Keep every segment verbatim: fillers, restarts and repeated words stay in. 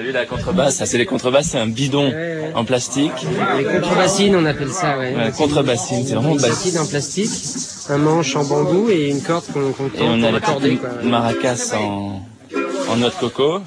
vu la contrebasse, ça c'est les contrebasses, c'est un bidon ouais, ouais. en plastique. Les contrebassines, on appelle ça, ouais. Ouais, contrebassine, c'est vraiment bassine en plastique, un manche en bambou et une corde qu'on qu'on tend pour accorder, quoi. Une maracas en, en noix de coco.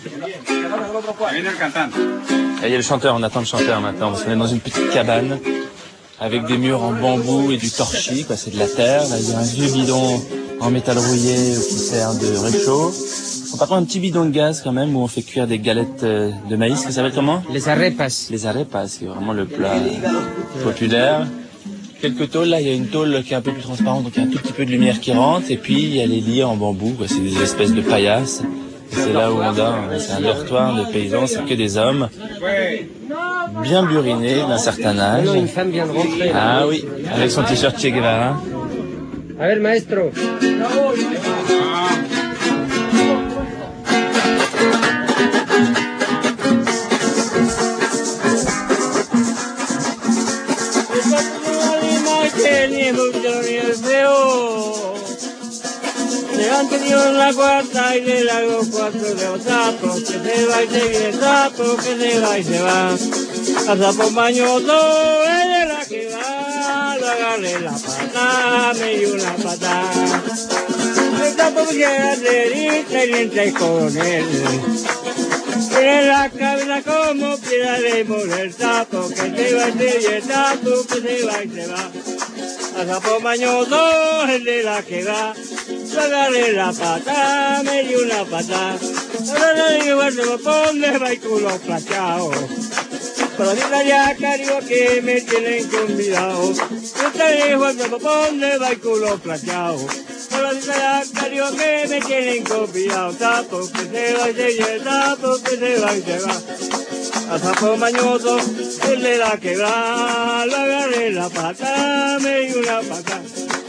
Et il y a le chanteur, on attend le chanteur maintenant, parce qu'on est dans une petite cabane avec des murs en bambou et du torchis, quoi, c'est de la terre. Là, il y a un vieux bidon en métal rouillé qui sert de réchaud. Par contre, un petit bidon de gaz quand même où on fait cuire des galettes de maïs, ça s'appelle comment? Les arepas. Les arepas, c'est vraiment le plat populaire. Quelques tôles, là, il y a une tôle qui est un peu plus transparente, donc il y a un tout petit peu de lumière qui rentre. Et puis, il y a les lits en bambou, quoi, c'est des espèces de paillasses. Et c'est là où on dort, c'est un dortoir de paysans, c'est que des hommes bien burinés d'un certain âge. Non, une femme vient de rentrer. Ah oui, avec son t-shirt Che Guevara. A ver, maestro. Le han tenido en la cuarta y le largo cuatro de los sapos, que se va y se viene sapo, que se va y se va. A sapo mañoso, ella es la que va, lo agarré la pata, me dio una pata. El sapo quiere hacer y con él. Tiene la cabeza como piedra de moler sapo, que se va y se viene sapo, que se va y se va. A sapo mañoso, el de la que va. Agarré la pata, me dio una pata. Ahora le digo al sapo, ¿dónde va el culo plateado? Para mí la yaca, digo que me tienen convidado. Yo te digo al sapo, ¿dónde va el culo plateado? Para mí la yaca, digo que me tienen convidado. Sapo que se va y se viene, sapo que se va y se va. A sapo mañoso, el de la quebrada, lo agarré la pata, me dio una pata.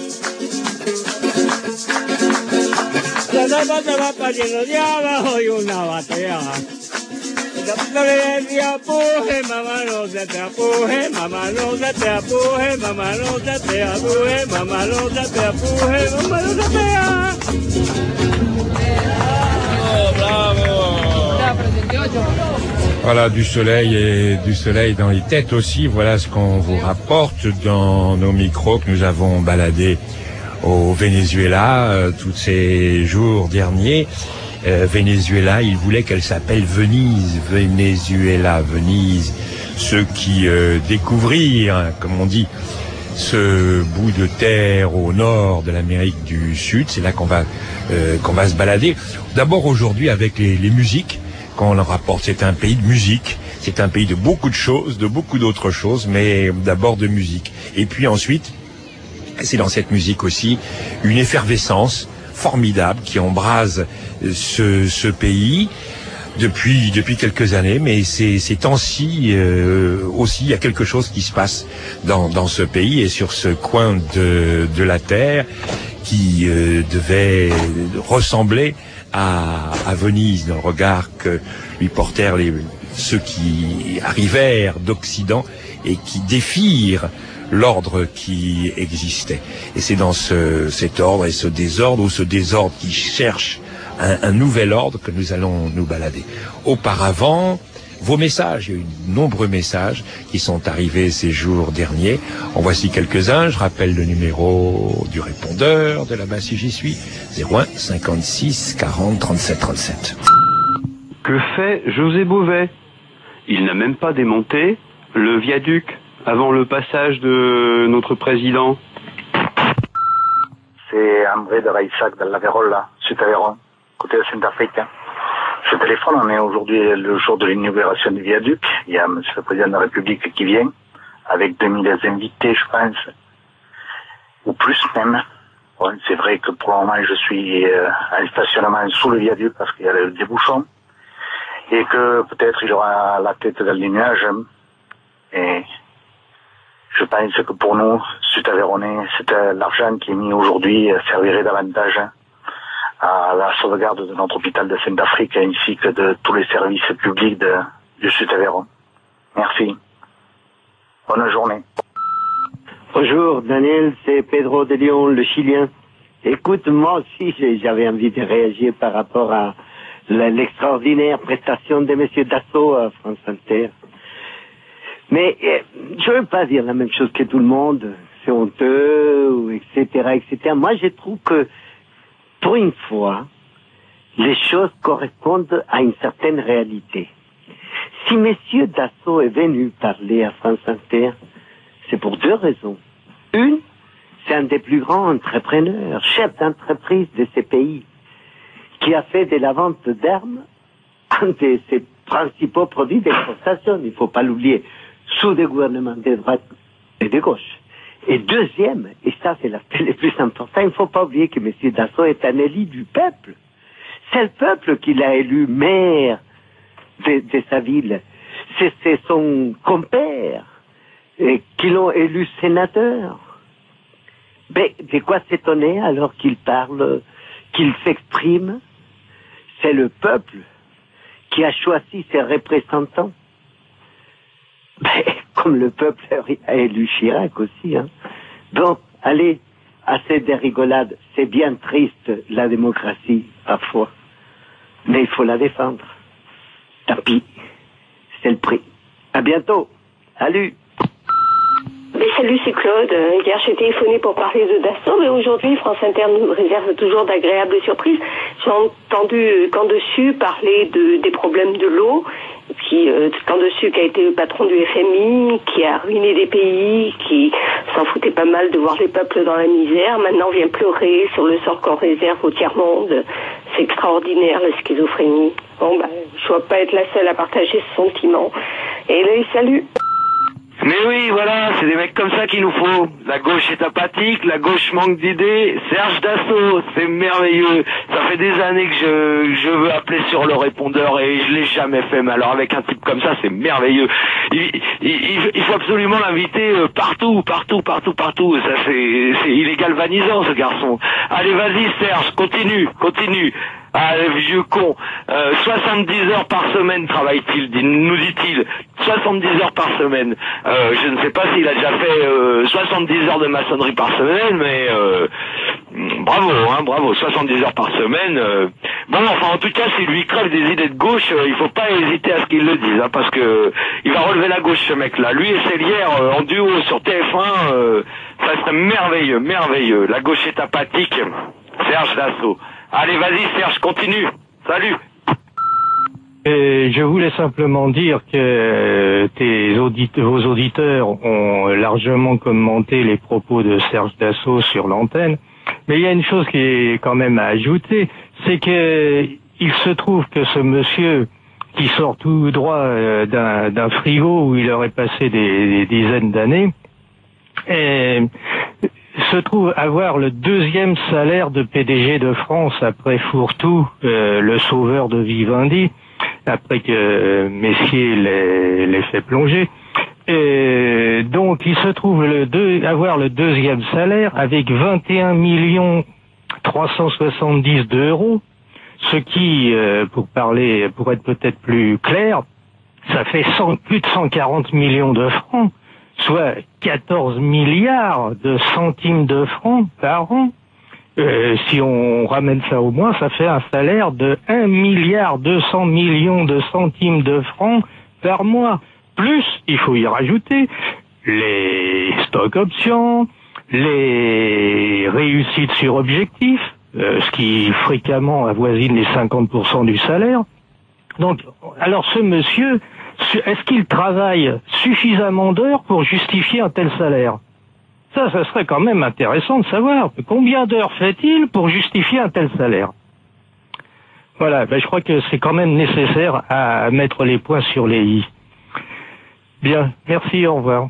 La pata va pariendo de abajo y una batea. La pata le decía, apuje, mamá, no se te apuje, mamá, no se te apuje, mamá, no se te apuje, mamá, no se te apuje, mamá, no se te apuje. Bravo, bravo. Voilà, du soleil et du soleil dans les têtes aussi. Voilà ce qu'on vous rapporte dans nos micros que nous avons baladés au Venezuela euh, tous ces jours derniers. Euh, Venezuela, il voulait qu'elle s'appelle Venise, Venezuela, Venise. Ceux qui euh, découvrirent, hein, comme on dit, ce bout de terre au nord de l'Amérique du Sud, c'est là qu'on va euh, qu'on va se balader. D'abord aujourd'hui avec les, les musiques qu'on leur rapporte. C'est un pays de musique, c'est un pays de beaucoup de choses, de beaucoup d'autres choses, mais d'abord de musique. Et puis ensuite, c'est dans cette musique aussi une effervescence formidable qui embrase ce, ce pays depuis depuis quelques années, mais ces, ces temps-ci euh, aussi il y a quelque chose qui se passe dans dans ce pays et sur ce coin de de la terre qui euh, devait ressembler à à Venise dans le regard que lui portèrent les ceux qui arrivèrent d'Occident et qui défirent l'ordre qui existait. Et c'est dans ce, cet ordre et ce désordre, ou ce désordre qui cherche un, un nouvel ordre, que nous allons nous balader. Auparavant, vos messages, il y a eu de nombreux messages qui sont arrivés ces jours derniers. En voici quelques-uns. Je rappelle le numéro du répondeur de là-bas si j'y suis, zéro un cinquante-six quarante trente-sept trente-sept. Que fait José Bové? Il n'a même pas démonté le viaduc avant le passage de notre président. C'est André de Raissac de l'Aveyron, là, Sud-Aveyron, côté de Saint-Afrique. Je téléphone, on est aujourd'hui le jour de l'inauguration du viaduc. Il y a M. le Président de la République qui vient, avec deux mille invités, je pense, ou plus même. Bon, c'est vrai que pour le moment, je suis euh, en stationnement sous le viaduc parce qu'il y a des bouchons, et que peut-être il aura la tête dans les nuages. Et je pense que pour nous, Sud-Aveyronnais, c'est l'argent qui est mis aujourd'hui servirait davantage à la sauvegarde de notre hôpital de Saint-Afrique ainsi que de tous les services publics de, du Sud-Aveyron. Merci. Bonne journée. Bonjour Daniel, c'est Pedro de Lyon, le Chilien. Écoute, moi aussi j'avais envie de réagir par rapport à l'extraordinaire prestation de M. Dassault à France Inter. Mais euh, je ne veux pas dire la même chose que tout le monde, c'est honteux, et cetera, et cetera. Moi, je trouve que, pour une fois, les choses correspondent à une certaine réalité. Si M. Dassault est venu parler à France Inter, c'est pour deux raisons. Une, c'est un des plus grands entrepreneurs, chefs d'entreprise de ces pays, qui a fait de la vente d'armes un de ses principaux produits d'exportation, il ne faut pas l'oublier, sous des gouvernements de droite et de gauche. Et deuxième, et ça c'est l'aspect le plus important, il ne faut pas oublier que M. Dassault est un élu du peuple. C'est le peuple qui l'a élu maire de, de sa ville. C'est, c'est son compère et qui l'ont élu sénateur. Mais de quoi s'étonner alors qu'il parle, qu'il s'exprime? C'est le peuple qui a choisi ses représentants. Mais comme le peuple a élu Chirac aussi. Hein. Donc, allez, assez de rigolade. C'est bien triste, la démocratie, parfois. Mais il faut la défendre. Tant pis. C'est le prix. À bientôt. Salut. Mais salut, c'est Claude. Hier, j'ai téléphoné pour parler de Dassault, mais aujourd'hui, France Inter nous réserve toujours d'agréables surprises. J'ai entendu Camp-Dessus parler de, des problèmes de l'eau, qui, euh, Camp-Dessus qui a été le patron du F M I, qui a ruiné des pays, qui s'en foutait pas mal de voir les peuples dans la misère, maintenant vient pleurer sur le sort qu'on réserve au tiers-monde. C'est extraordinaire, la schizophrénie. Bon, ben, je dois pas être la seule à partager ce sentiment. Et là, salut. Mais oui, voilà, c'est des mecs comme ça qu'il nous faut. La gauche est apathique, la gauche manque d'idées. Serge Dassault, c'est merveilleux. Ça fait des années que je, je veux appeler sur le répondeur et je l'ai jamais fait. Mais alors avec un type comme ça, c'est merveilleux. Il, il, il faut absolument l'inviter partout, partout, partout, partout. Ça, c'est, c'est, il est galvanisant, ce garçon. Allez, vas-y, Serge, continue, continue. Ah, le vieux con. Euh, soixante-dix heures par semaine travaille-t-il, nous dit-il. soixante-dix heures par semaine. Euh, je ne sais pas s'il a déjà fait euh, soixante-dix heures de maçonnerie par semaine, mais euh, bravo, hein, bravo. soixante-dix heures par semaine. Euh, bon, enfin, en tout cas, s'il lui crève des idées de gauche, euh, il faut pas hésiter à ce qu'il le dise, hein, parce que il va relever la gauche, ce mec-là. Lui et Célière, euh, en duo sur T F un, euh, ça serait merveilleux, merveilleux. La gauche est apathique. Serge Dassault. Allez, vas-y Serge, continue. Salut. Et je voulais simplement dire que tes auditeurs, vos auditeurs ont largement commenté les propos de Serge Dassault sur l'antenne. Mais il y a une chose qui est quand même à ajouter, c'est que il se trouve que ce monsieur qui sort tout droit d'un, d'un frigo où il aurait passé des, des dizaines d'années, et se trouve avoir le deuxième salaire de P D G de France après Fourtou, euh, le sauveur de Vivendi, après que euh, Messier l'ait, l'ait fait plonger. Et donc il se trouve le deux, avoir le deuxième salaire avec vingt et un millions trois cent soixante-dix d'euros, ce qui, euh, pour parler, pour être peut-être plus clair, ça fait cent, plus de cent quarante millions de francs, soit quatorze milliards de centimes de francs par an. Euh, si on ramène ça au moins, ça fait un salaire de un milliard deux cents millions de centimes de francs par mois. Plus, il faut y rajouter les stock options, les réussites sur objectif, euh, ce qui fréquemment avoisine les cinquante pour cent du salaire. Donc, alors ce monsieur, est-ce qu'il travaille suffisamment d'heures pour justifier un tel salaire? Ça, ça serait quand même intéressant de savoir. Combien d'heures fait-il pour justifier un tel salaire? Voilà, ben je crois que c'est quand même nécessaire à mettre les points sur les i. Bien, merci, au revoir.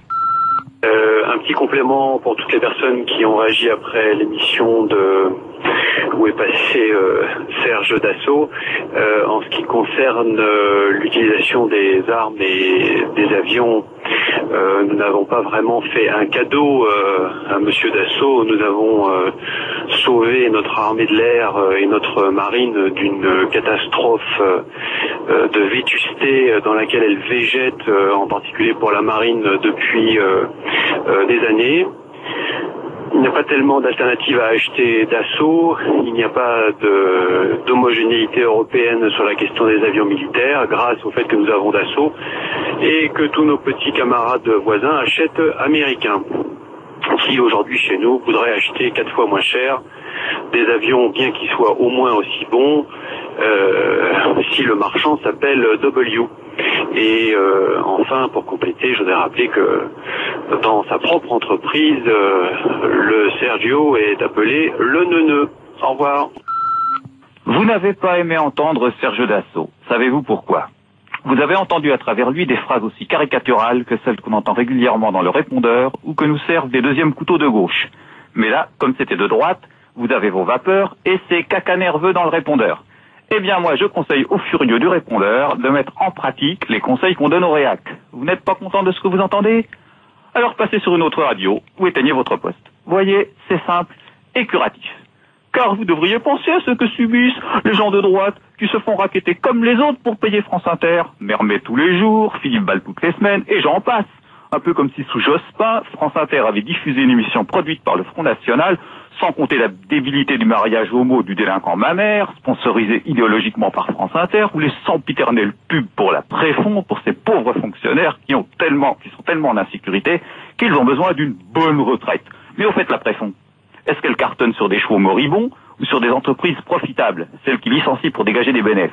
Euh, un petit complément pour toutes les personnes qui ont réagi après l'émission de où est passé euh, Serge Dassault. Euh, en ce qui concerne euh, l'utilisation des armes et des avions, euh, nous n'avons pas vraiment fait un cadeau euh, à Monsieur Dassault. Nous avons euh, sauvé notre armée de l'air euh, et notre marine d'une catastrophe euh, de vétusté dans laquelle elle végète, euh, en particulier pour la marine, depuis euh, euh, des années. il n'y a pas tellement d'alternatives à acheter Dassault, il n'y a pas de, d'homogénéité européenne sur la question des avions militaires grâce au fait que nous avons Dassault et que tous nos petits camarades voisins achètent américains, qui aujourd'hui chez nous voudraient acheter quatre fois moins cher des avions bien qu'ils soient au moins aussi bons euh, si le marchand s'appelle W. Et euh, enfin, pour compléter, je voudrais rappeler que dans sa propre entreprise, euh, le Sergio est appelé le neuneu. Au revoir. Vous n'avez pas aimé entendre Serge Dassault. Savez-vous pourquoi? Vous avez entendu à travers lui des phrases aussi caricaturales que celles qu'on entend régulièrement dans le répondeur ou que nous servent des deuxièmes couteaux de gauche. Mais là, comme c'était de droite, vous avez vos vapeurs et c'est caca nerveux dans le répondeur. Eh bien moi, je conseille aux furieux du répondeur de mettre en pratique les conseils qu'on donne au réac. Vous n'êtes pas content de ce que vous entendez? Alors passez sur une autre radio ou éteignez votre poste. Voyez, c'est simple et curatif. Car vous devriez penser à ce que subissent les gens de droite qui se font racketter comme les autres pour payer France Inter. Mermet tous les jours, Philippe Ball toutes les semaines, et j'en passe. Un peu comme si sous Jospin, France Inter avait diffusé une émission produite par le Front National, sans compter la débilité du mariage homo du délinquant mammaire, sponsorisé idéologiquement par France Inter, ou les sempiternelles pubs pour la Préfond, pour ces pauvres fonctionnaires qui ont tellement, qui sont tellement en insécurité qu'ils ont besoin d'une bonne retraite. Mais au fait, la Préfond, est-ce qu'elle cartonne sur des chevaux moribonds ou sur des entreprises profitables, celles qui licencient pour dégager des bénéfices?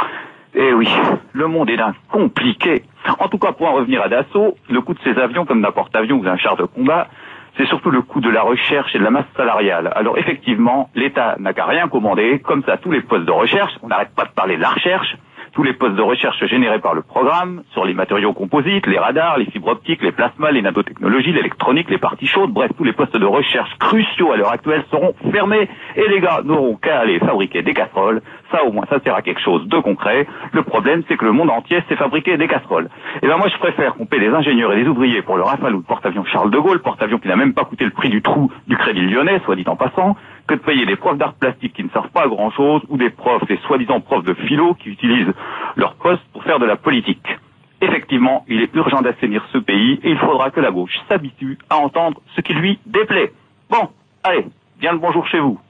Eh oui, le monde est d'un compliqué. En tout cas, pour en revenir à Dassault, le coût de ces avions, comme d'un porte-avions ou d'un char de combat, c'est surtout le coût de la recherche et de la masse salariale. Alors effectivement, l'État n'a qu'à rien commander, comme ça tous les postes de recherche, on n'arrête pas de parler de la recherche, tous les postes de recherche générés par le programme, sur les matériaux composites, les radars, les fibres optiques, les plasmas, les nanotechnologies, l'électronique, les parties chaudes, bref, tous les postes de recherche cruciaux à l'heure actuelle seront fermés et les gars n'auront qu'à aller fabriquer des casseroles. Ça, au moins, ça sert à quelque chose de concret. Le problème, c'est que le monde entier sait fabriquer des casseroles. Et ben moi, je préfère qu'on paie des ingénieurs et des ouvriers pour le Rafale ou le porte-avions Charles de Gaulle, porte-avions qui n'a même pas coûté le prix du trou du Crédit Lyonnais, soit dit en passant, que de payer des profs d'art plastique qui ne servent pas à grand-chose, ou des profs, des soi-disant profs de philo qui utilisent leur poste pour faire de la politique. Effectivement, il est urgent d'assainir ce pays et il faudra que la gauche s'habitue à entendre ce qui lui déplaît. Bon, allez, bien le bonjour chez vous.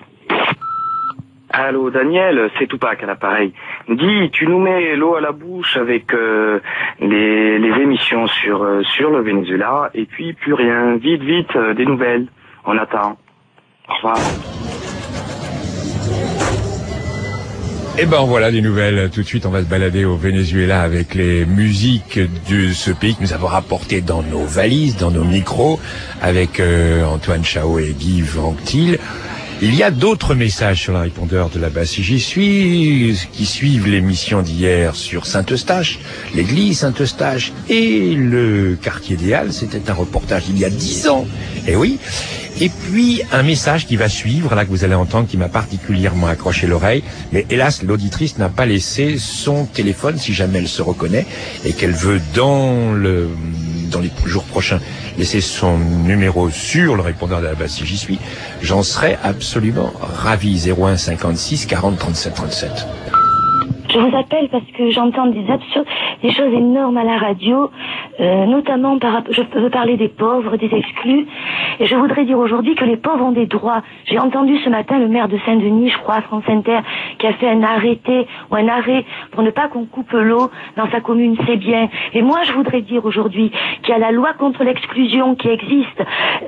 Allô Daniel, c'est Tupac à l'appareil. Dis, tu nous mets l'eau à la bouche avec euh, les, les émissions sur, euh, sur le Venezuela et puis plus rien. Vite, vite, euh, des nouvelles. On attend. Au revoir. Eh ben voilà des nouvelles. Tout de suite, on va se balader au Venezuela avec les musiques de ce pays que nous avons rapporté dans nos valises, dans nos micros, avec euh, Antoine Chao et Guy Vanctil. Il y a d'autres messages sur le répondeur de la base Si J'y suis, qui suivent l'émission d'hier sur Saint-Eustache, l'église Saint-Eustache et le quartier des Halles. C'était un reportage il y a dix ans. Eh oui. Et puis, un message qui va suivre, là, que vous allez entendre, qui m'a particulièrement accroché l'oreille. Mais hélas, l'auditrice n'a pas laissé son téléphone, si jamais elle se reconnaît, et qu'elle veut, dans le, dans les jours prochains, laisser son numéro sur le répondeur de la base Si J'y suis. J'en serais absolument ravi. zéro un cinquante-six quarante trente-sept trente-sept. Je vous appelle parce que j'entends des absurdes, des choses énormes à la radio, euh, notamment par, je veux parler des pauvres, des exclus, et je voudrais dire aujourd'hui que les pauvres ont des droits. J'ai entendu ce matin le maire de Saint-Denis, je crois, à France Inter, qui a fait un arrêté ou un arrêt pour ne pas qu'on coupe l'eau dans sa commune, c'est bien. Et moi, je voudrais dire aujourd'hui qu'il y a la loi contre l'exclusion qui existe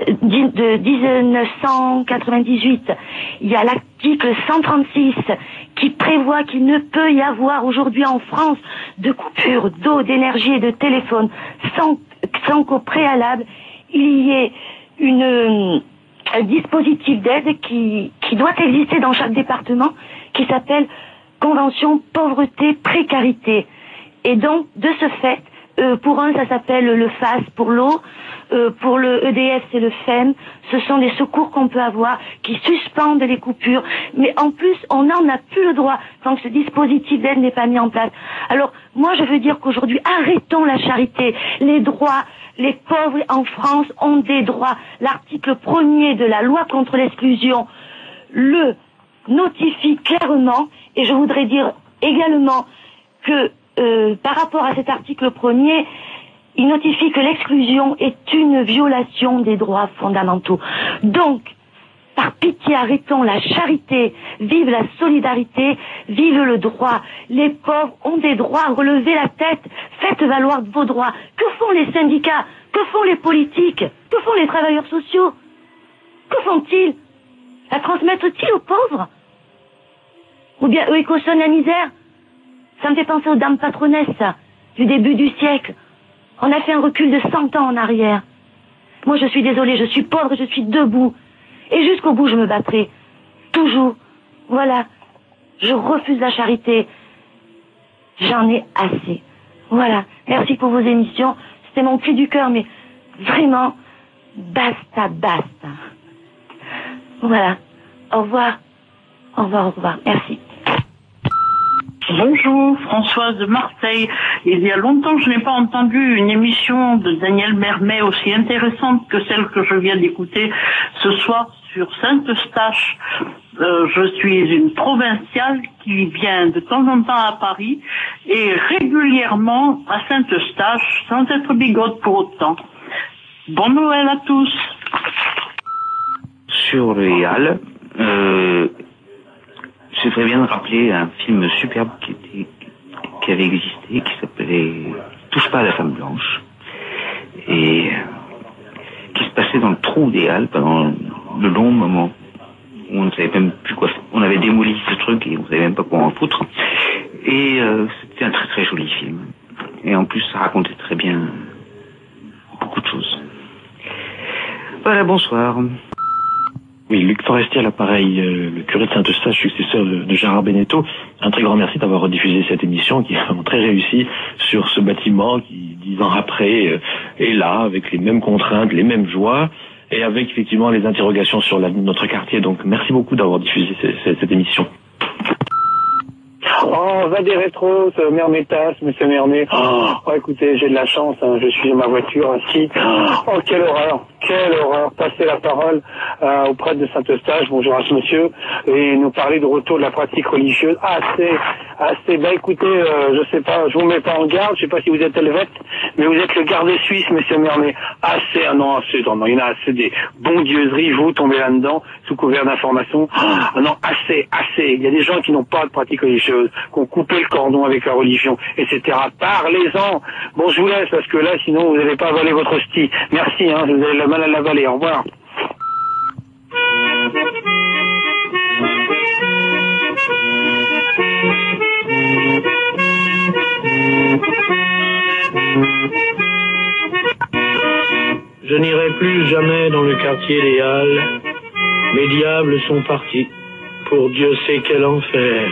de dix-neuf cent quatre-vingt-dix-huit. Il y a l'article cent trente-six qui prévoit qu'il ne peut y avoir aujourd'hui en France de coupure d'eau, d'énergie et de téléphone sans, sans qu'au préalable il y ait une, un dispositif d'aide qui, qui doit exister dans chaque département qui s'appelle Convention Pauvreté Précarité. Et donc, de ce fait, euh, pour un, ça s'appelle le F A S pour l'eau, euh, pour le E D F, c'est le F E M. Ce sont des secours qu'on peut avoir qui suspendent les coupures. Mais en plus, on n'en a plus le droit tant que ce dispositif d'aide n'est pas mis en place. Alors, moi, je veux dire qu'aujourd'hui, arrêtons la charité. Les droits, les pauvres en France ont des droits. L'article premier de la loi contre l'exclusion le notifie clairement. Et je voudrais dire également que Euh, par rapport à cet article premier, il notifie que l'exclusion est une violation des droits fondamentaux. Donc, par pitié, arrêtons la charité, vive la solidarité, vive le droit. Les pauvres ont des droits, relevez la tête, faites valoir vos droits. Que font les syndicats? Que font les politiques? Que font les travailleurs sociaux? Que font-ils? La transmettent-ils aux pauvres? Ou bien eux, ils cautionnent la misère? Ça me fait penser aux dames patronesses, ça, du début du siècle. On a fait un recul de cent ans en arrière. Moi, je suis désolée, je suis pauvre, je suis debout. Et jusqu'au bout, je me battrai. Toujours. Voilà. Je refuse la charité. J'en ai assez. Voilà. Merci pour vos émissions. C'était mon cri du cœur, mais vraiment, basta, basta. Voilà. Au revoir. Au revoir, au revoir. Merci. Bonjour, Françoise de Marseille. Il y a longtemps, je n'ai pas entendu une émission de Daniel Mermet aussi intéressante que celle que je viens d'écouter ce soir sur Saint-Eustache. Euh, je suis une provinciale qui vient de temps en temps à Paris et régulièrement à Saint-Eustache sans être bigote pour autant. Bon Noël à tous. Sur les Halles, euh, c'est très bien de rappeler un film superbe qui, était, qui avait existé, qui s'appelait Touche pas à la femme blanche, et qui se passait dans le trou des Halles pendant le long moment où on ne savait même plus quoi faire. On avait démoli ce truc et on ne savait même pas quoi en foutre. Et euh, c'était un très très joli film. Et en plus, ça racontait très bien beaucoup de choses. Voilà, bonsoir. Oui, Luc Forestier à l'appareil, euh, le curé de Saint-Eustache, successeur de, de Gérard Beneteau. Un très grand merci d'avoir rediffusé cette émission qui est vraiment très réussie sur ce bâtiment qui, dix ans après, euh, est là, avec les mêmes contraintes, les mêmes joies, et avec effectivement les interrogations sur la, notre quartier. Donc merci beaucoup d'avoir diffusé cette, cette émission. Oh, va des rétros, ce Mermétas, monsieur Mermet. Oh, oh, écoutez, j'ai de la chance, hein, je suis dans ma voiture ainsi. Oh, quelle horreur, quelle horreur. Passer la parole euh, au prêtre de Saint-Eustache, bonjour à ce monsieur, et nous parler de retour de la pratique religieuse. Assez, assez. Bah écoutez, euh, je sais pas, je vous mets pas en garde, je sais pas si vous êtes helvète, mais vous êtes le garde suisse, monsieur Mermet. Assez, ah non, assez, non, non, il y en a assez des bondieuseries, vous tombez là-dedans, sous couvert d'informations. Ah non, assez, assez. Il y a des gens qui n'ont pas de pratique religieuse, qui ont coupé le cordon avec la religion, et cetera. Parlez-en. Bon, je vous laisse, parce que là, sinon, vous n'allez pas avaler votre hostie. Merci, hein, vous avez le mal à l'avaler. Au revoir. Je n'irai plus jamais dans le quartier des Halles. Mes diables sont partis. Pour Dieu sait quel enfer.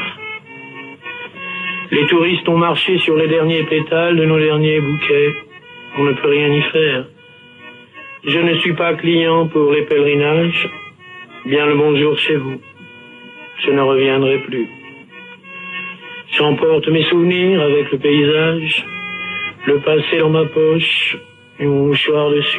Les touristes ont marché sur les derniers pétales de nos derniers bouquets. On ne peut rien y faire. Je ne suis pas client pour les pèlerinages. Bien le bonjour chez vous. Je ne reviendrai plus. J'emporte mes souvenirs avec le paysage, le passé dans ma poche et mon mouchoir dessus.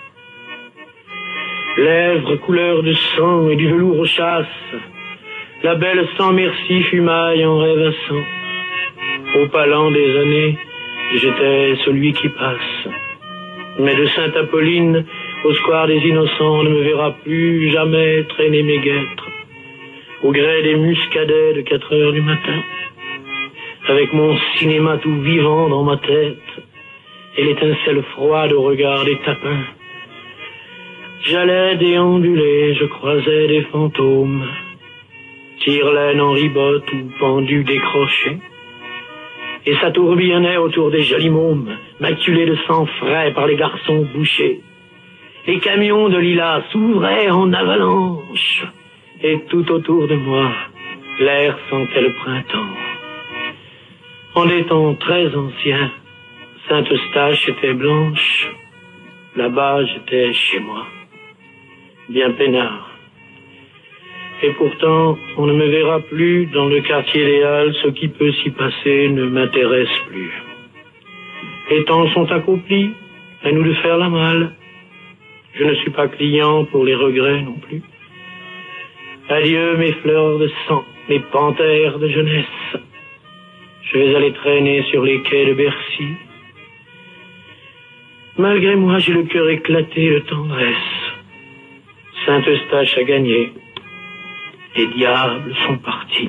Lèvres couleur de sang et du velours aux chasses, la belle sans merci fumaille en rêvassant. Au palan des années, j'étais celui qui passe. Mais de Sainte-Apolline au square des Innocents, on ne me verra plus jamais traîner mes guêtres. Au gré des muscadets de quatre heures du matin, avec mon cinéma tout vivant dans ma tête, et l'étincelle froide au regard des tapins. J'allais déambuler, je croisais des fantômes, tire-laine en ribotte ou pendu décroché. Et ça tourbillonnait autour des jolis mômes, maculés de sang frais par les garçons bouchés. Les camions de lilas s'ouvraient en avalanche, et tout autour de moi, l'air sentait le printemps. En des temps très anciens, Saint-Eustache était blanche, là-bas j'étais chez moi, bien peinard. Et pourtant, on ne me verra plus dans le quartier des Halles, ce qui peut s'y passer ne m'intéresse plus. Les temps sont accomplis, à nous de faire la malle. Je ne suis pas client pour les regrets non plus. Adieu mes fleurs de sang, mes panthères de jeunesse. Je vais aller traîner sur les quais de Bercy. Malgré moi, j'ai le cœur éclaté de tendresse. Saint-Eustache a gagné. Les diables sont partis.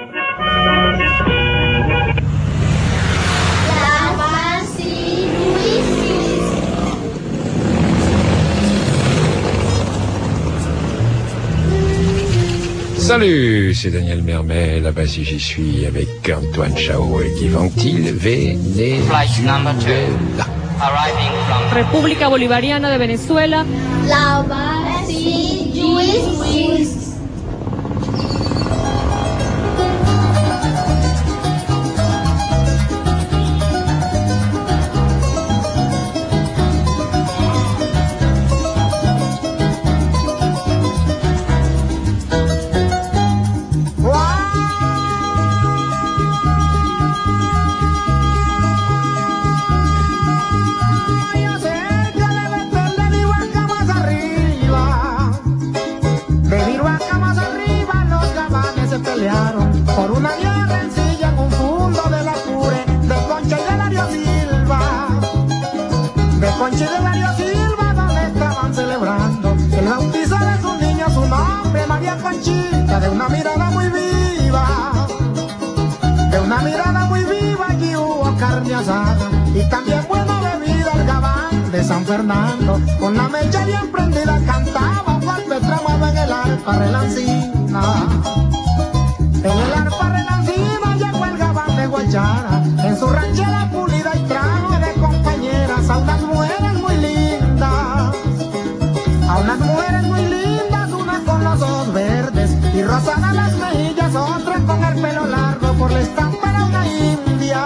Salut, c'est Daniel Mermet, là-bas si j'y suis, avec Antoine Chao et Guy Ventil, Venezuela. República Bolivariana de Venezuela. La base Luis. Por una guerra rencilla en un fondo de la Cure, de Concha y de Lario Silva, de Concha y de Lario Silva, donde estaban celebrando el bautizo de su niño, su nombre María Conchita, de una mirada muy viva, de una mirada muy viva. Allí hubo carne asada y también buena bebida. El gabán de San Fernando, con la mecha bien prendida, cantaba un golpe tramado en el arpa relancina. En el arpa relancina llegó el gabán de Guachara, en su ranchera pulida y trajo de compañeras a unas mujeres muy lindas, a unas mujeres muy lindas, una con los ojos verdes y rosadas las mejillas, otra con el pelo largo. Por la estampa era una india,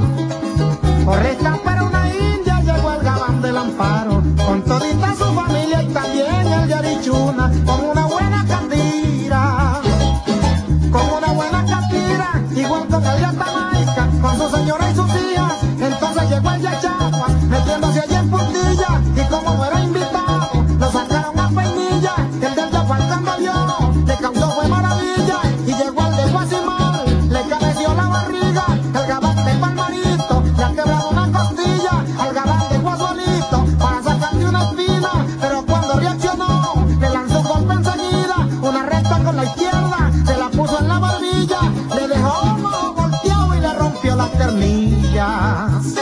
por la estampa era una india. Llegó el gabán del Amparo con todita su familia y también el de Arichuna, con una buena candira, con una buena catira, igual con el de Atamaica, con su señora y sus hijas. Entonces llegó el de Chapa, metiéndose allí en puntilla, y como no era invitado, lo sacaron a peinilla. El del Chapa cuando vio, le causó fue maravilla, y llegó el de Guasimal, le cabeció la barriga. El gabán de Palmarito, le ha quebrado una costilla, al gabán de Guasualito, para sacarle una espina, pero cuando reaccionó, le lanzó un golpe enseguida, una recta con la izquierda, se la puso en la barbilla, le dejó un ojo volteado y le rompió las ternillas.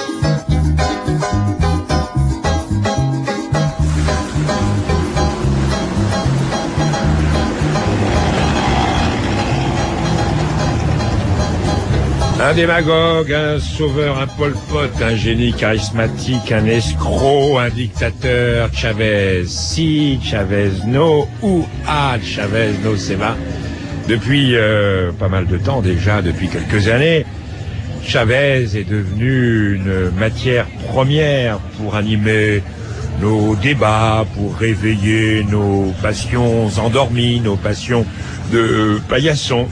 Un démagogue, un sauveur, un Pol Pot, un génie charismatique, un escroc, un dictateur, Chavez si, Chavez no, ou ah, Chavez no se va. Depuis euh, pas mal de temps déjà, depuis quelques années, Chavez est devenu une matière première pour animer nos débats, pour réveiller nos passions endormies, nos passions de paillassons.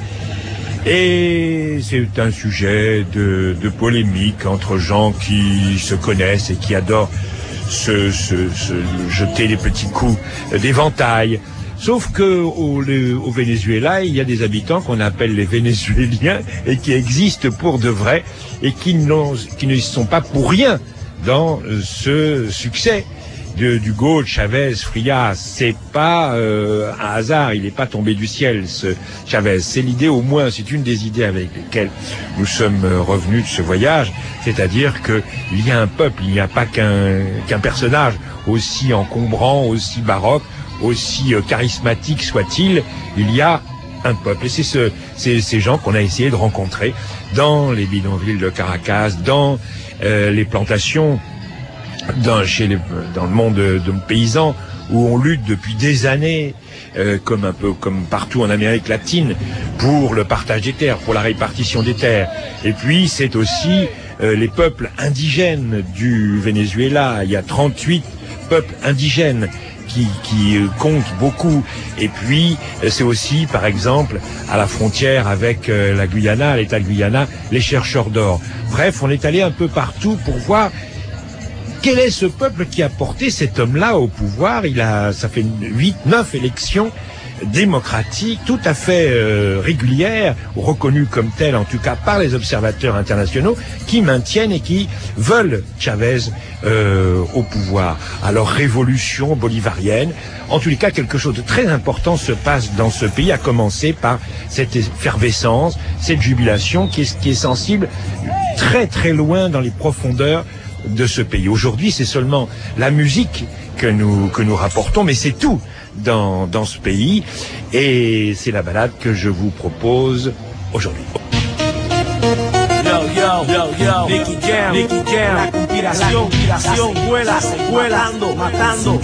Et c'est un sujet de, de polémique entre gens qui se connaissent et qui adorent se, se, se jeter des petits coups d'éventail. Sauf que au, le, au Venezuela, il y a des habitants qu'on appelle les Vénézuéliens et qui existent pour de vrai et qui, n'ont, qui ne sont pas pour rien dans ce succès de, du Hugo Chavez Frías. C'est pas euh, un hasard, il n'est pas tombé du ciel, ce Chavez. C'est l'idée, au moins, c'est une des idées avec lesquelles nous sommes revenus de ce voyage, c'est-à-dire que il y a un peuple, il n'y a pas qu'un qu'un personnage, aussi encombrant, aussi baroque, aussi euh, charismatique soit-il, il y a un peuple. Et c'est ce, c'est ces gens qu'on a essayé de rencontrer dans les bidonvilles de Caracas, dans euh, les plantations, dans, chez les, dans le monde de, de paysans, où on lutte depuis des années, euh, comme un peu comme partout en Amérique latine, pour le partage des terres, pour la répartition des terres. Et puis c'est aussi euh, les peuples indigènes du Venezuela. Il y a trente-huit peuples indigènes qui, qui euh, comptent beaucoup. Et puis euh, c'est aussi, par exemple, à la frontière avec euh, la Guyana, l'État de Guyana, les chercheurs d'or. Bref, on est allé un peu partout pour voir quel est ce peuple qui a porté cet homme-là au pouvoir. Il a, ça fait huit, neuf élections démocratique, tout à fait euh, régulière, reconnue comme telle en tout cas par les observateurs internationaux, qui maintiennent et qui veulent Chavez euh, au pouvoir. Alors révolution bolivarienne, en tous les cas quelque chose de très important se passe dans ce pays, à commencer par cette effervescence, cette jubilation qui est, qui est sensible très très loin dans les profondeurs de ce pays. Aujourd'hui, c'est seulement la musique que nous que nous rapportons, mais c'est tout dans dans ce pays, et c'est la balade que je vous propose aujourd'hui. Yo, yo, yo, yo, Nicky Jam, Nicky Jam, la conspiración, conspiración, vuela, se vuela, matando, matando.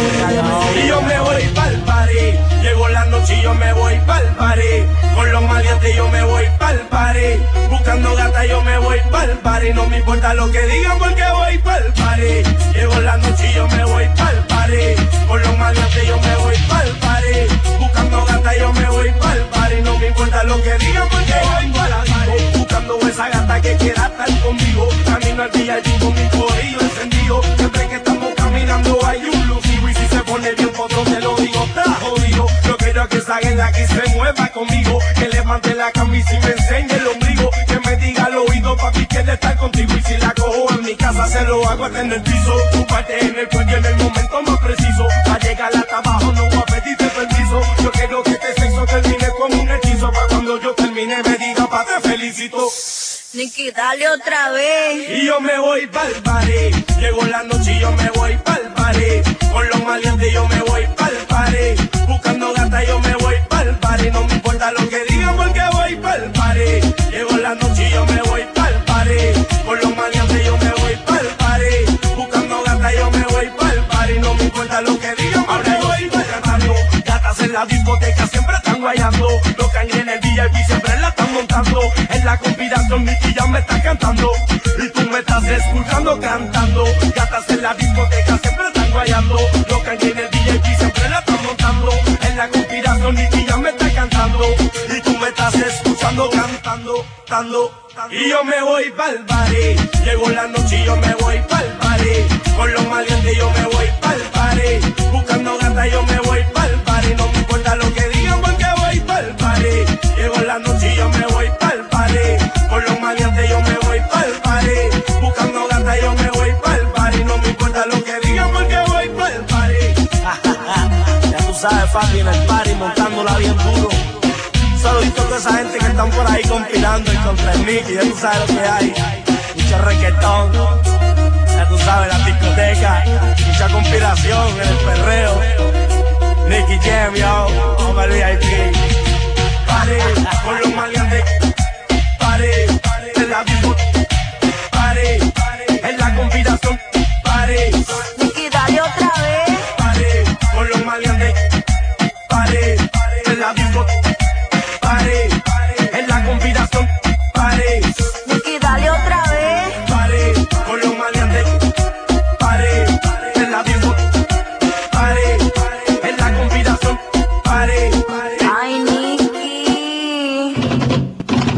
Y yo me voy pa'l party, llegó la noche y yo me voy pa'l party, con los maleantes yo me voy pa'l party, buscando gata yo me voy pa'l party, no me importa lo que digan porque voy pa'l party, llegó la noche y yo me voy pa'l party, con los maleantes yo me voy pa'l party, buscando gata yo me voy pa'l party, no me importa lo que digan porque voy pa'l party, buscando esa gata que quiera estar conmigo, camino al día y con mi corrillo encendido, siempre que estamos caminando hay un lucido y si se pone bien potro te lo digo, está jodido, yo quiero que salga en la que se mueva conmigo, que levante la camisa y me enseñe el ombligo, que me diga al oído papi quiere estar contigo y si la cojo en mi casa se lo hago hasta en el piso, tu parte en el cuello en el momento más preciso, a llegar hasta abajo no voy a pedirte permiso, yo quiero que este sexo termine con un hechizo, para cuando yo termine me diga pa te felicito. Nicky, dale otra vez. Y yo me voy pa'l party, llegó la noche y yo me voy pa'l party, con los maleantes yo me voy pa'l party, buscando gata yo me voy pa'l party, no me importa lo que digan porque voy pa'l party, llegó la noche y yo me voy pa'l party, con los maleantes yo me voy pa'l party, buscando gata yo me voy pa'l party, no me importa lo que digan porque voy pa'l party, gatas en la discoteca siempre están guayando, los cangres en el V I P siempre la están montando, en la conspiración Nicky ya me está cantando, y tú me estás escuchando cantando, gatas en la discoteca siempre están guayando, los cangres en el V I P siempre la están montando, en la conspiración Nicky ya me está cantando, y tú me estás escuchando cantando, cantando, y yo me voy pa'l party, llegó la noche y yo me voy pa'l party, con los maleantes yo me voy pa'l party, buscando gata yo me voy pa'l party, no me importa lo que digan porque voy pa'l party, llegó la noche y yo me voy pa'l party, con los maleantes yo me voy pa'l party, buscando gata yo me voy pa'l party, no me importa lo que digan porque voy pa'l party. Ya tú sabes, Fabi, en el party montándola bien duro. Saludito a toda esa gente que están por ahí conspirando y contra el Nicky, ya tú sabes lo que hay. Mucho reggaetón, ya tú sabes, la discoteca, mucha conspiración en el perreo. Nicky Jam, yo, vamos al V I P. Party, con los maleantes. Party, en la discoteca. Party, en la conspiración. Party, Nicky, dale otra vez. Party, con los maleantes. Party, en la discoteca. Party, en la conspiración. Party, Nicky, dale otra vez. Party, con los maleantes. Party, en la discoteca. Party, en la conspiración. Party. Ay, Nicky.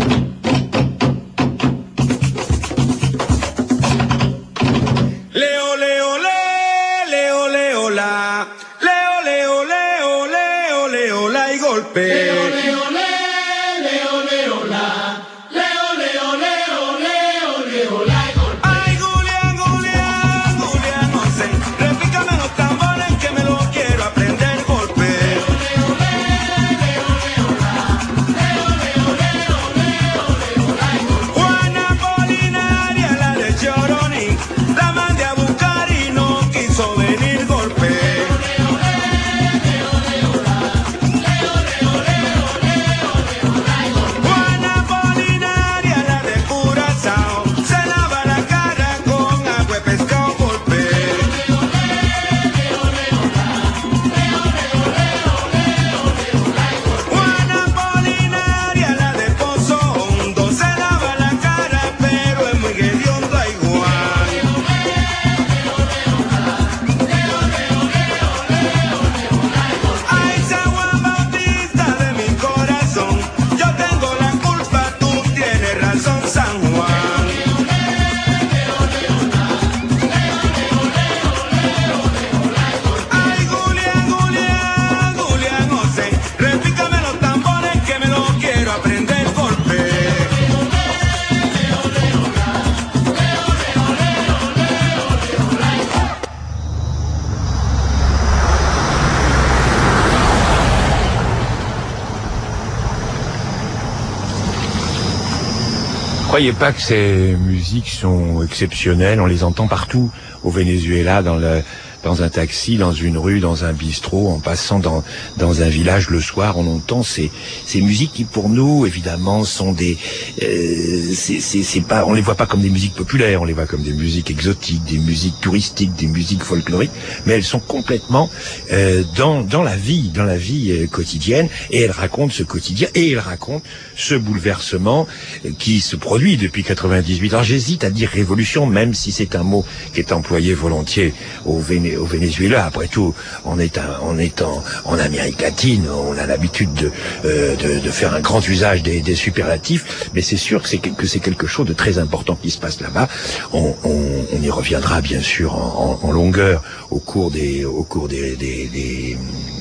Croyez pas que ces musiques sont exceptionnelles, on les entend partout au Venezuela, dans le dans un taxi, dans une rue, dans un bistrot, en passant dans dans un village le soir, on entend ces ces musiques qui pour nous évidemment sont des euh, c'est c'est c'est pas on les voit pas comme des musiques populaires, on les voit comme des musiques exotiques, des musiques touristiques, des musiques folkloriques, mais elles sont complètement euh, dans dans la vie, dans la vie euh, quotidienne, et elles racontent ce quotidien et elles racontent ce bouleversement euh, qui se produit depuis quatre-vingt-dix-huit. Alors j'hésite à dire révolution, même si c'est un mot qui est employé volontiers au Venezuela. Au Venezuela, après tout, on est, un, on est en, en Amérique latine, on a l'habitude de, euh, de, de faire un grand usage des, des superlatifs, mais c'est sûr que c'est, que c'est quelque chose de très important qui se passe là-bas. On, on, on y reviendra bien sûr en, en, en longueur au cours des, au cours des, des, des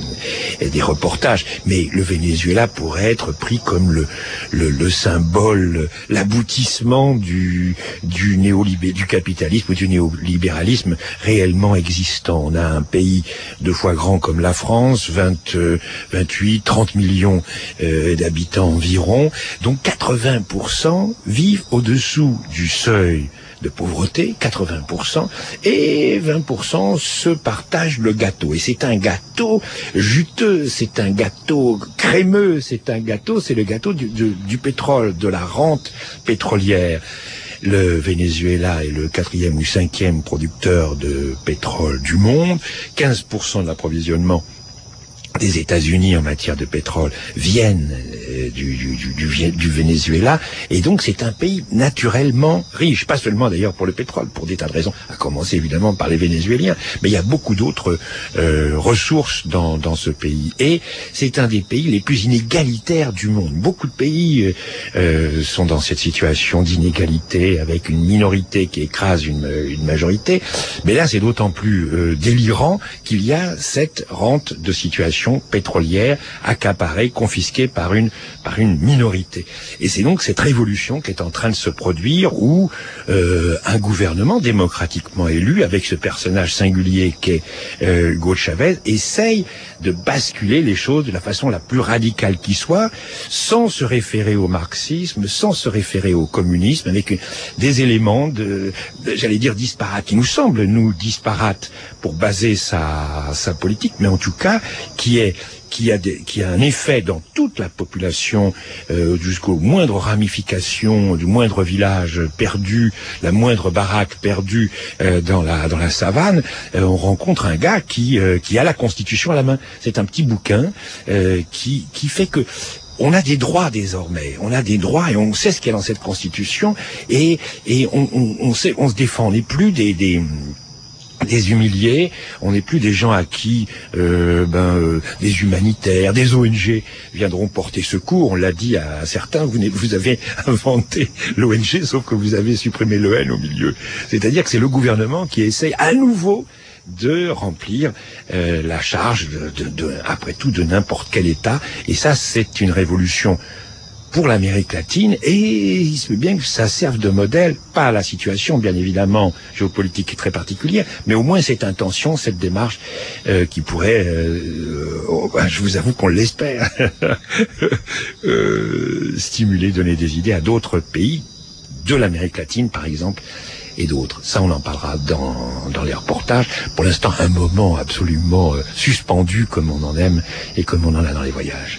des reportages, mais le Venezuela pourrait être pris comme le le, le symbole, l'aboutissement du du néolibé, du capitalisme ou du néolibéralisme réellement existant. On a un pays deux fois grand comme la France, vingt, vingt-huit, trente millions euh, d'habitants environ, dont quatre-vingts pour cent vivent au-dessous du seuil de pauvreté, quatre-vingts pour cent, et vingt pour cent se partagent le gâteau. Et c'est un gâteau juteux, c'est un gâteau crémeux, c'est un gâteau, c'est le gâteau du, du, du pétrole, de la rente pétrolière. Le Venezuela est le quatrième ou cinquième producteur de pétrole du monde, quinze pour cent de l'approvisionnement des États-Unis en matière de pétrole viennent euh, du, du, du, du Venezuela, et donc c'est un pays naturellement riche, pas seulement d'ailleurs pour le pétrole, pour des tas de raisons, à commencer évidemment par les Vénézuéliens, mais il y a beaucoup d'autres euh, ressources dans, dans ce pays, et c'est un des pays les plus inégalitaires du monde. Beaucoup de pays euh, sont dans cette situation d'inégalité, avec une minorité qui écrase une, une majorité, mais là c'est d'autant plus euh, délirant qu'il y a cette rente de situation pétrolière accaparée, confisquée par une par une minorité. Et c'est donc cette révolution qui est en train de se produire, où euh, un gouvernement démocratiquement élu, avec ce personnage singulier qu'est euh, Hugo Chavez, essaye de basculer les choses de la façon la plus radicale qui soit, sans se référer au marxisme, sans se référer au communisme, avec des éléments de, de j'allais dire disparates, qui nous semblent nous disparates pour baser sa sa politique, mais en tout cas qui est qui a des, qui a un effet dans toute la population, euh, jusqu'aux moindres ramifications, du moindre village perdu, la moindre baraque perdue euh, dans la dans la savane. Euh, on rencontre un gars qui euh, qui a la Constitution à la main. C'est un petit bouquin euh, qui qui fait que on a des droits désormais, on a des droits et on sait ce qu'il y a dans cette Constitution, et et on, on, on sait, on se défend. On n'est plus des des des humiliés, on n'est plus des gens à qui euh, ben, euh, des humanitaires, des O N G viendront porter secours. On l'a dit à certains, vous, vous avez inventé l'O N G, sauf que vous avez supprimé le N au milieu. C'est-à-dire que c'est le gouvernement qui essaye à nouveau de remplir euh, la charge, de, de, de, après tout, de n'importe quel État. Et ça, c'est une révolution pour l'Amérique latine, et il se peut bien que ça serve de modèle, pas à la situation, bien évidemment, géopolitique qui est très particulière, mais au moins cette intention, cette démarche euh, qui pourrait, euh, oh, ben, je vous avoue qu'on l'espère, euh, stimuler, donner des idées à d'autres pays, de l'Amérique latine par exemple, et d'autres. Ça, on en parlera dans, dans les reportages. Pour l'instant, un moment absolument euh, suspendu, comme on en aime, et comme on en a dans les voyages.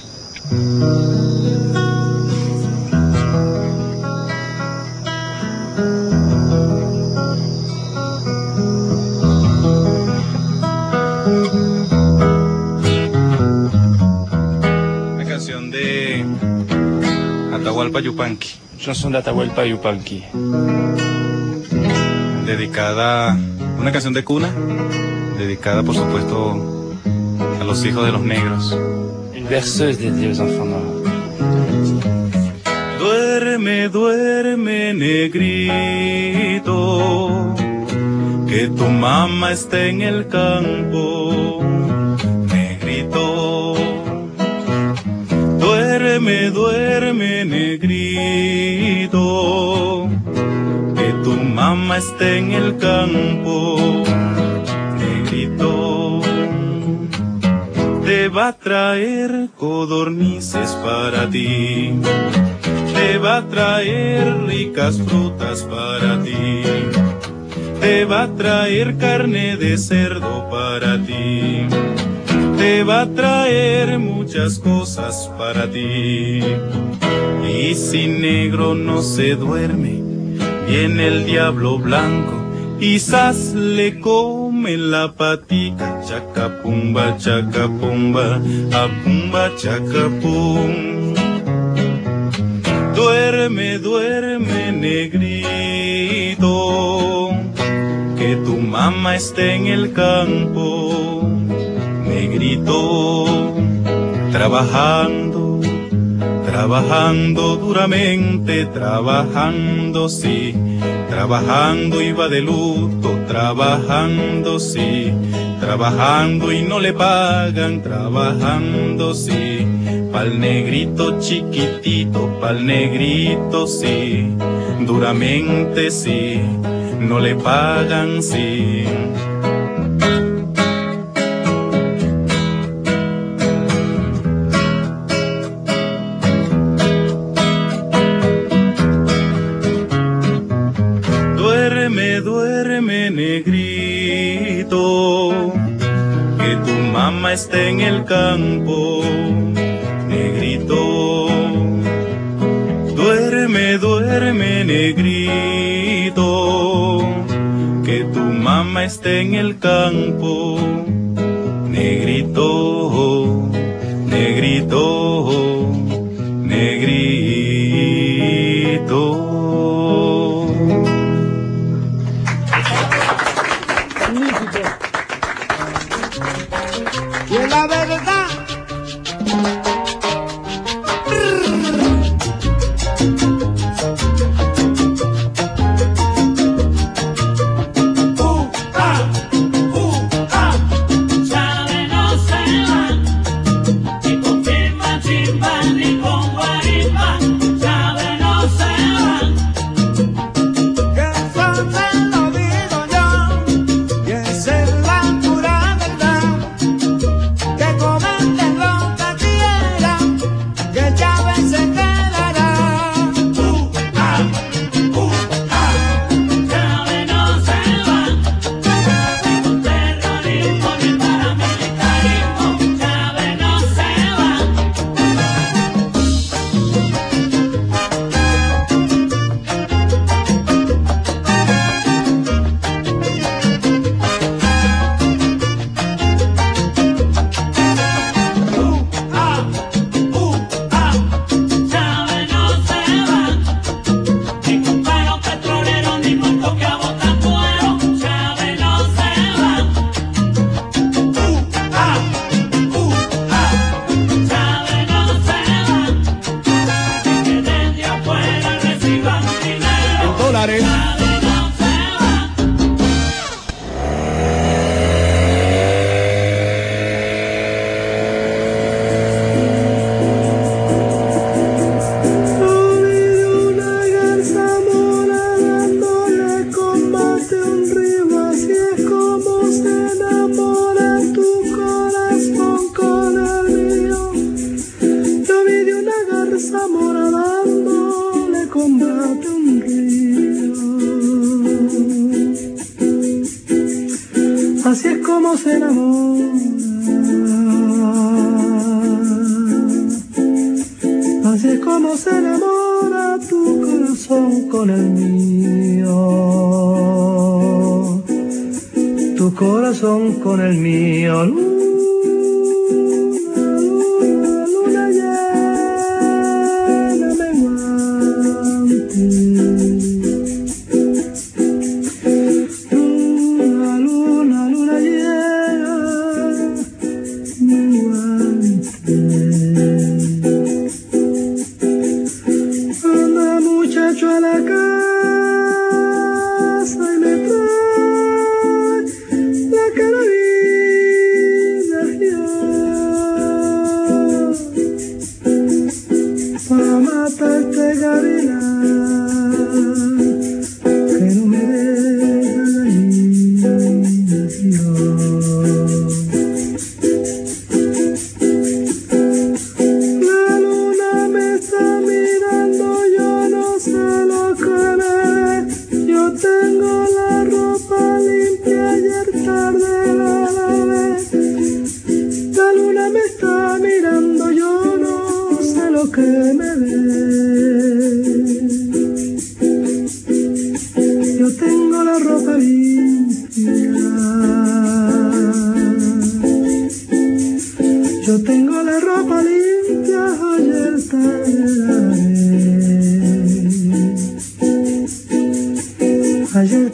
Atahualpa Yupanqui. Chanson d'Atahualpa Yupanqui. Dedicada, una canción de cuna, dedicada por supuesto a los hijos de los negros. Une berceuse dédiée aux enfants noirs. Duerme, duerme, negrito, que tu mamá está en el campo, negrito. Duerme, duerme, negrito, que tu mamá está en el campo, negrito. Te va a traer codornices para ti, te va a traer ricas frutas para ti, te va a traer carne de cerdo para ti, te va a traer muchas cosas para ti. Y si negro no se duerme, viene el diablo blanco, quizás le come la patica, chacapumba, chacapumba, apumba, chacapum. Duerme, duerme, negrito, que tu mamá esté en el campo, negrito, trabajando, trabajando duramente, trabajando, sí, trabajando iba de luto, trabajando, sí, trabajando y no le pagan, trabajando, sí, pa'l negrito chiquitito, pa'l negrito, sí, duramente, sí, no le pagan, sí. Duerme, duerme, negrito, que tu mamá esté en el campo, negrito. Duerme, duerme, negrito, que tu mamá esté en el campo, negrito, negrito, negrito. Y es la verdad. Así es como se enamora, así es como se enamora tu corazón con el mío, tu corazón con el mío. Luna, luna, luna llena menguante.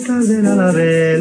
Cárdenas la ve.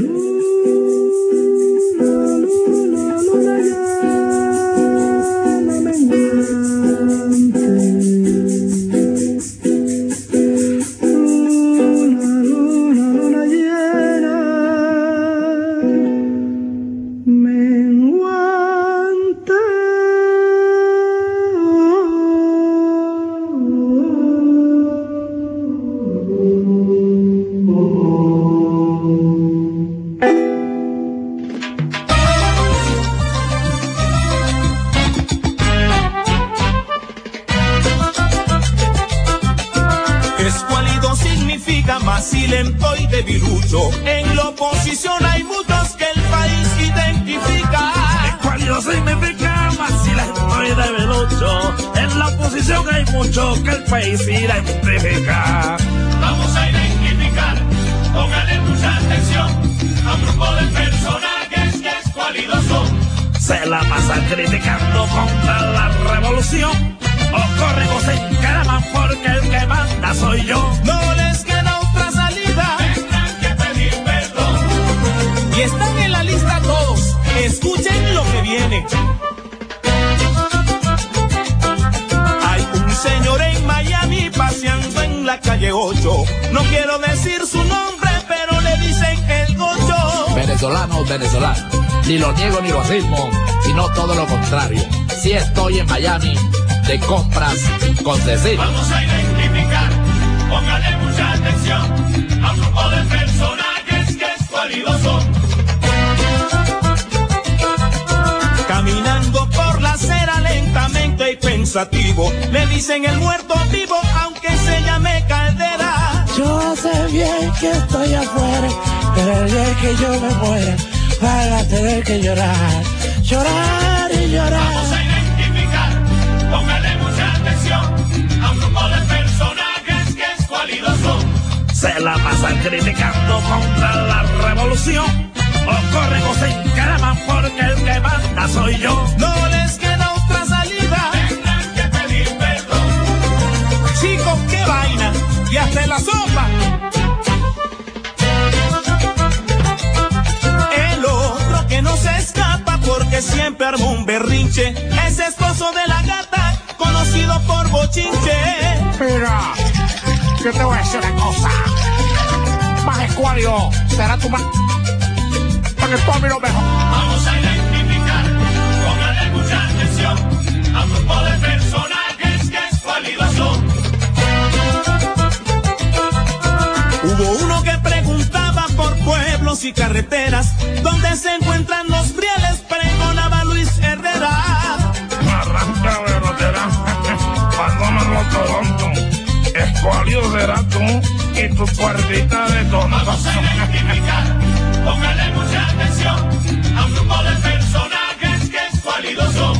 Lento y debilucho. En la oposición hay muchos que el país identifica. Escuálido significa más lento y debilucho. En la oposición hay muchos que el país identifica. Vamos a identificar, póngale mucha atención a un grupo de personajes que escuálidos son. Se la pasan criticando contra la revolución. O corren o se encaraman porque el que manda soy yo. No les queda otra salida, tendrán que pedir perdón. Y están en la lista todos, escuchen lo que viene. Hay un señor en Miami paseando en la calle ocho. No quiero decir su nombre, pero le dicen el Gocho. Venezolano, venezolano, ni lo niego ni lo afirmo, sino todo lo contrario. Si estoy en Miami de compras con Cecil. Vamos a identificar, póngale mucha atención a un grupo de personajes que escuálidos son. Caminando por la acera lentamente y pensativo, le dicen el muerto vivo aunque se llame Caldera. Yo sé bien que estoy afuera, pero el día que yo me muera van a tener que llorar, llorar y llorar. Vamos a identificar, póngale mucha atención a un grupo de personajes que escuálidos son. Se la pasan criticando contra la revolución. O corren o se encaraman porque el que manda soy yo. No les queda otra salida, tendrán que pedir perdón. Chicos, qué vaina, y hasta en la sopa. El otro que no se escapa porque siempre arma un berrinche es esposo de la gata, conocido por Bochinche. Mira, yo te voy a decir una cosa. Más escuálido será tu ma... para que tú a mí lo mejor. Vamos a identificar, póngale mucha atención a un grupo de personajes que escuálidos son. Hubo uno que preguntaba por pueblos y carreteras donde se encuentran los brieles, pregonaba Luis Herrera. Arranca verdadera, pásamelo Toronto. Escuálido será tú y tu cuerdita de tonto. Vamos a identificar, póngale mucha atención a un grupo de personajes que escuálidos son.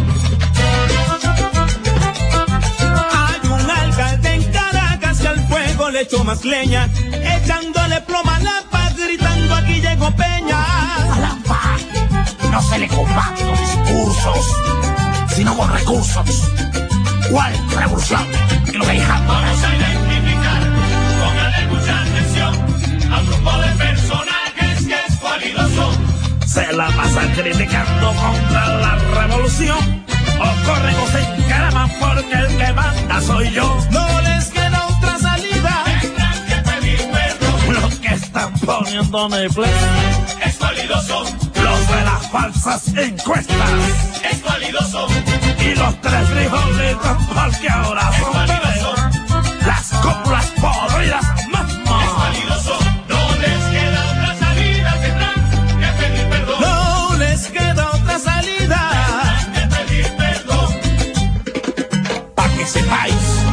Hay un alcalde en Caracas que al fuego le echó más leña, echándole ploma a Lampa, gritando aquí llegó Peña. A Lampa no se le combate con discursos, sino con recursos. ¿Cuál revolución? Y lo que hija. Vamos a identificar, póngale mucha atención a un grupo de personajes que escuálidos son. Se la pasan criticando contra la revolución. O corren o se encaraman porque el que manda soy yo. No les queda otra salida, tendrán que pedir perdón. Los que están poniéndome play escuálidos son. Los de las falsas encuestas escuálidos son. Y los tres frijolitos porque ahora son bebés. Las cópulas podridas mismas escuálidos son. No les queda otra salida, tendrán que pedir perdón. No les queda otra salida, tendrán que pedir perdón. Pa' que sepáis.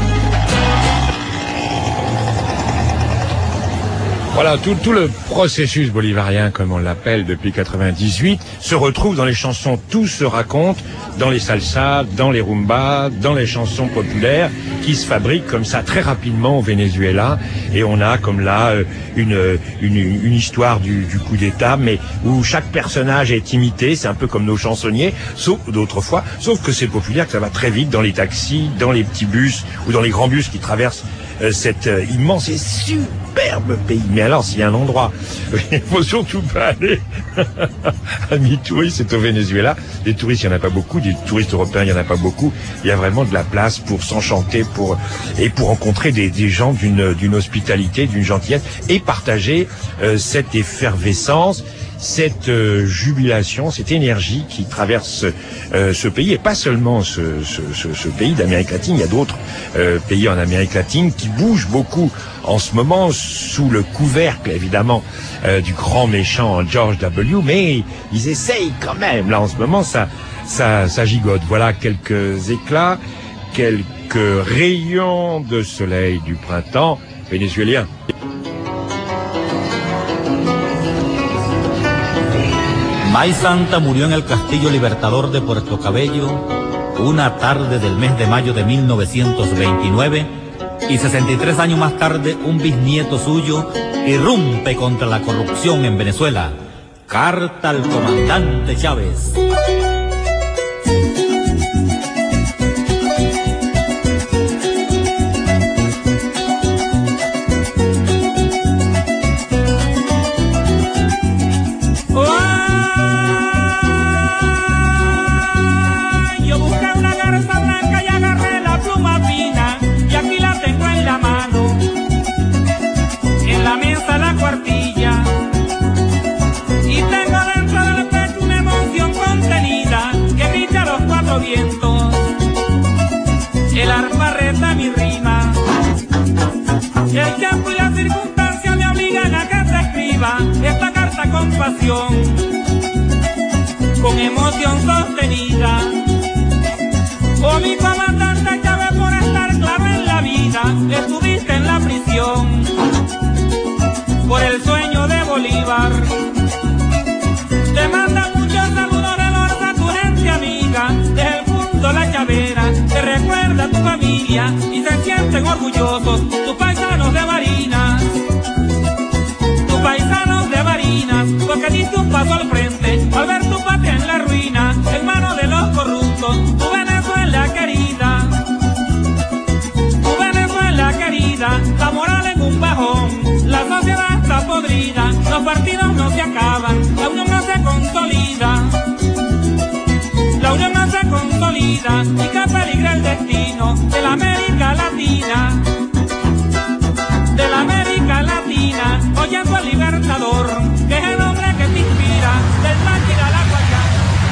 Voilà, tout, tout le processus bolivarien, comme on l'appelle depuis quatre-vingt-dix-huit, se retrouve dans les chansons. Tout se raconte dans les salsas, dans les rumbas, dans les chansons populaires qui se fabriquent comme ça très rapidement au Venezuela. Et on a comme là une, une, une histoire du, du coup d'État, mais où chaque personnage est imité. C'est un peu comme nos chansonniers, sauf d'autres fois. Sauf que c'est populaire, que ça va très vite dans les taxis, dans les petits bus ou dans les grands bus qui traversent euh, cet euh, immense et superbe pays. Mais alors, s'il y a un endroit, il faut surtout pas aller, amis touristes, c'est au Venezuela. Des touristes, il n'y en a pas beaucoup. Des touristes européens, il n'y en a pas beaucoup. Il y a vraiment de la place pour s'enchanter, pour et pour rencontrer des, des gens d'une d'une hospitalité, d'une gentillesse, et partager euh, cette effervescence, cette euh, jubilation, cette énergie qui traverse euh, ce pays, et pas seulement ce, ce, ce, ce pays d'Amérique latine. Il y a d'autres euh, pays en Amérique latine qui bougent beaucoup en ce moment sous le couvercle, évidemment, euh, du grand méchant George W. Mais ils essayent quand même. Là, en ce moment, ça, ça, ça gigote. Voilà quelques éclats, quelques rayons de soleil du printemps vénézuélien. May Santa murió en el Castillo Libertador de Puerto Cabello una tarde del mes de mayo de mil novecientos veintinueve y sesenta y tres años más tarde un bisnieto suyo irrumpe contra la corrupción en Venezuela. Carta al comandante Chávez. El arpa reta mi rima, el tiempo y las circunstancias me obligan a que te escriba esta carta con pasión, con emoción sostenida. Oh mi comandante Chávez, por estar claro en la vida, estuviste en la prisión por el sueño de Bolívar. Te manda muchos saludos de Lorza, tu gente amiga, desde el punto La Chavera, te recuerda a tu familia y se sienten orgullosos tus paisanos de Barinas, tus paisanos de Barinas, porque diste un paso al frente al ver tu patria en la ruina, en manos de los corruptos, tu Venezuela querida, tu Venezuela querida, la moral en un bajón, la sociedad está podrida, los partidos no se acaban, la unión no se consolida, la unión no se consolida y que peligra el destino de la América Latina, de la América Latina, oyendo al Libertador, que es el hombre que te inspira, del Táchira a la Guayana.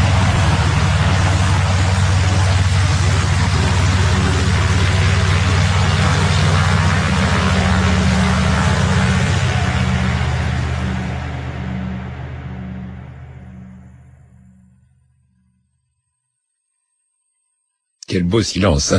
Quel beau silence.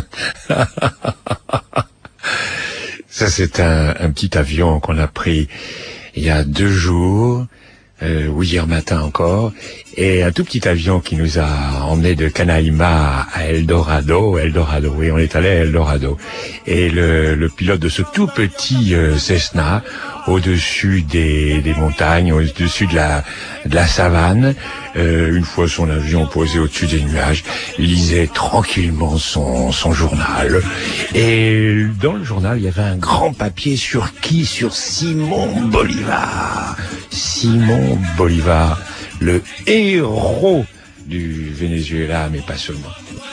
Ça, c'est un, un petit avion qu'on a pris il y a deux jours, euh, ou hier matin encore, et un tout petit avion qui nous a emmené de Canaima à Eldorado. Eldorado, oui, on est allé à Eldorado. Et le, le pilote de ce tout petit euh, Cessna, au-dessus des, des montagnes, au-dessus de la, de la savane, euh, une fois son avion posé au-dessus des nuages, lisait tranquillement son, son journal. Et dans le journal, il y avait un grand papier sur qui? Sur Simon Bolivar. Simon Bolivar, le héros du Venezuela, mais pas seulement.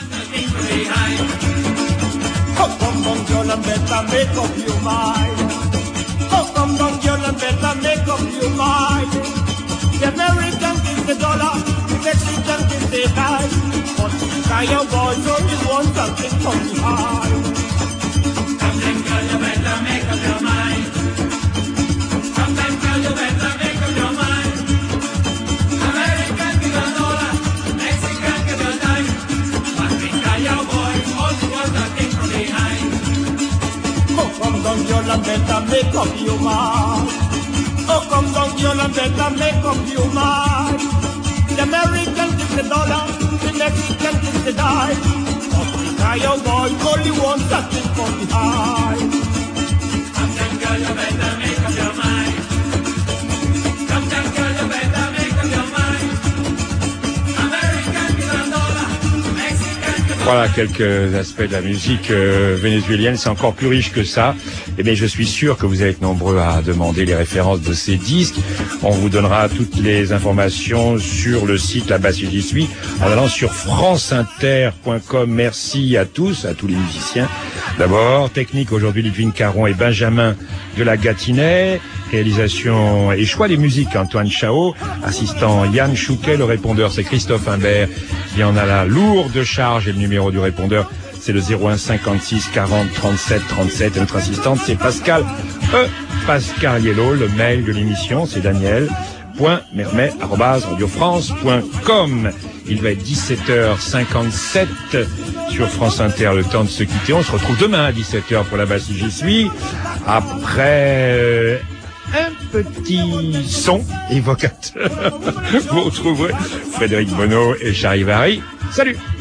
The American is the dollar, the Mexican is the dime, but the Kaya boys only want something from the high. Something girl, you better make up your mind. Something girl, you better make up your mind. American give a dollar, Mexican give a dime, but the Kaya boys only want something from behind. Oh, come down, you better make up your mind. Oh, come down, you better make up your mind. The American gives the dollar, the Mexican gives the dime, but the Kaya boy only wants something from behind. Something girl, you better make up your mind. Something girl, you better make up your mind. American gives a dollar, Mexican gives a Voilà quelques aspects de la musique euh, vénézuélienne. C'est encore plus riche que ça. Eh bien, je suis sûr que vous êtes nombreux à demander les références de ces disques. On vous donnera toutes les informations sur le site La Basse J'y suis en allant sur france inter point com. Merci à tous, à tous les musiciens. D'abord, technique aujourd'hui Ludwig Caron et Benjamin de la Gâtinais. Réalisation et choix des musiques Antoine Chao. Assistant Yann Chouquet. Le répondeur c'est Christophe Imbert. Il y en a la lourde charge et le numéro du répondeur c'est le zéro un cinquante-six quarante trente-sept trente-sept. Et notre assistante c'est Pascal E. Pascariello. Le mail de l'émission c'est Daniel point mermet arobase radio france point com. Il va être dix-sept heures cinquante-sept sur France Inter, le temps de se quitter. On se retrouve demain à dix-sept heures pour La Basse J'y suis. Après euh, un petit son évocateur, vous retrouverez Frédéric Bonneau et Charivari. Salut!